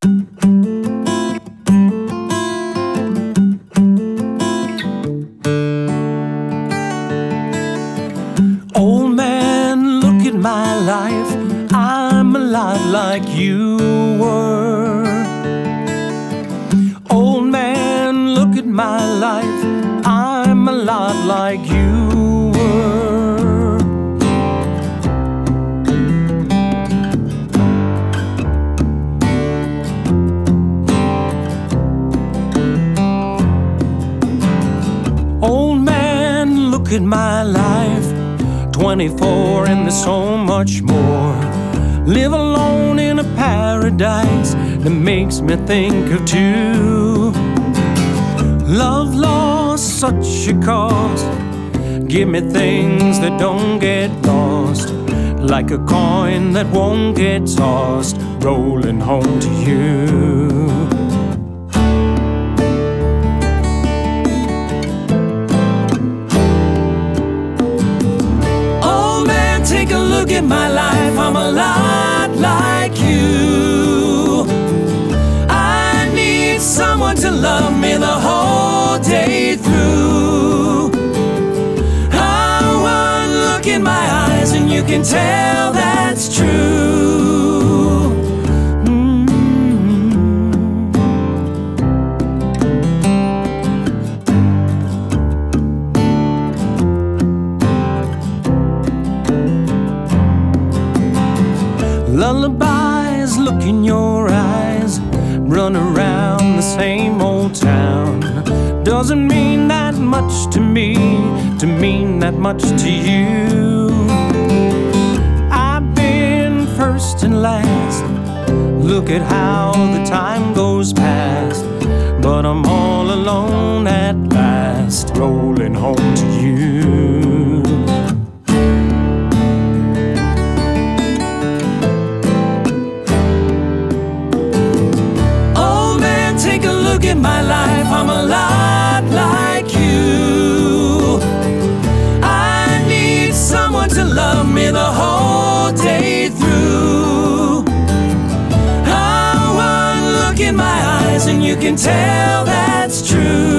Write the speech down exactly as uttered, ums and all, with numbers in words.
Old man, look at my life. I'm a lot like you were. Old man, look at my life. I'm a lot like you were. Old man, look at my life. twenty-four and there's so much more. Live alone in a paradise that makes me think of two. Love lost such a cost. Give me things that don't get lost, like a coin that won't get tossed, rolling home to you. Take a look at my life, I'm a lot like you. I need someone to love me the whole day through. Oh, one look in my eyes and you can tell that's true. Mm-hmm. Lullabies, look in your eyes. Run around the same old town. Doesn't mean that much to me, to mean that much to you. I've been first and last. Look at how the time goes past. But I'm all alone at last, rolling home to you. Look at my life, I'm a lot like you. I need someone to love me the whole day through. Oh, one look in my eyes and you can tell that's true.